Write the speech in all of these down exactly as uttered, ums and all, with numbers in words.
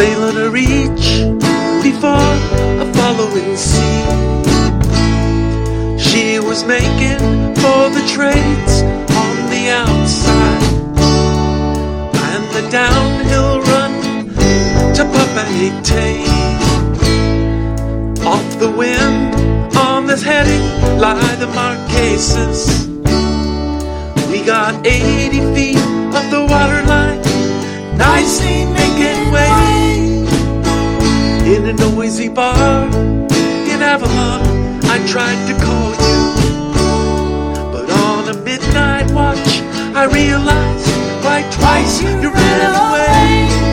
sailing a reach before a following sea. She was making for the trades on the outside, and the downhill run to Papeete. Off the wind on this heading lie the Marquesas. We got eighty feet of the waterline, nicely making way. In a noisy bar in Avalon, I tried to call you, but on a midnight watch I realized why twice you ran away.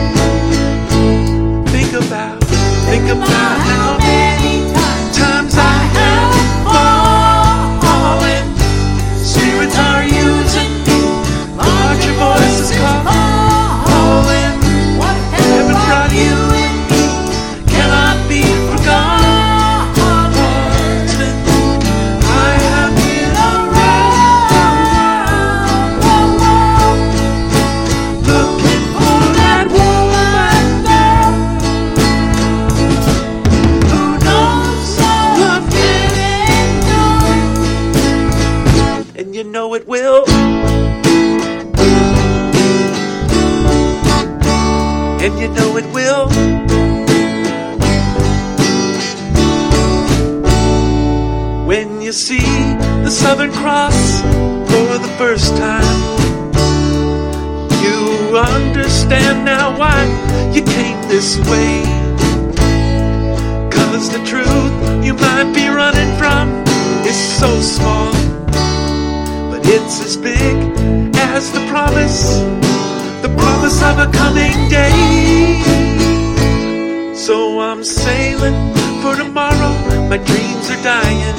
Think about, think about how many times I have fallen. Spirits are using me, larger voices calling. Heaven got you and me, cannot be forgotten. I have been around, looking for that woman who knows love can endure, and you know it will. And you know it will. When you see the Southern Cross for the first time, you understand now why you came this way. 'Cause the truth you might be running from is so small, but it's as big as the promise, the promise of a coming day. So I'm sailing for tomorrow, my dreams are dying,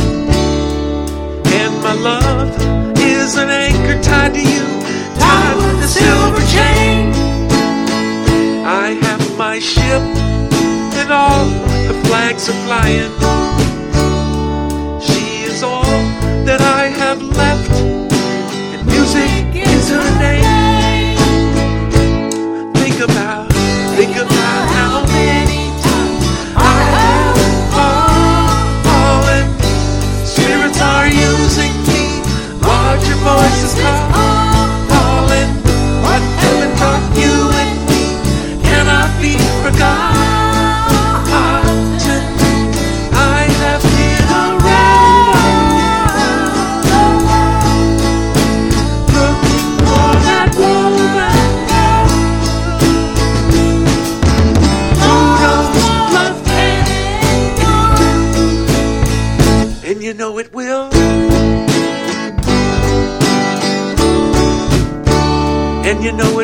and my love is an anchor tied to you, tied with a silver chain. I have my ship and all the flags are flying. She is all that I have left, and music is her name. Think about, think about how many times I have fallen. Spirits are using me, larger voices calling. What heaven taught you and me cannot be forgotten. I have been around, looking for that woman. And you know it will. And you know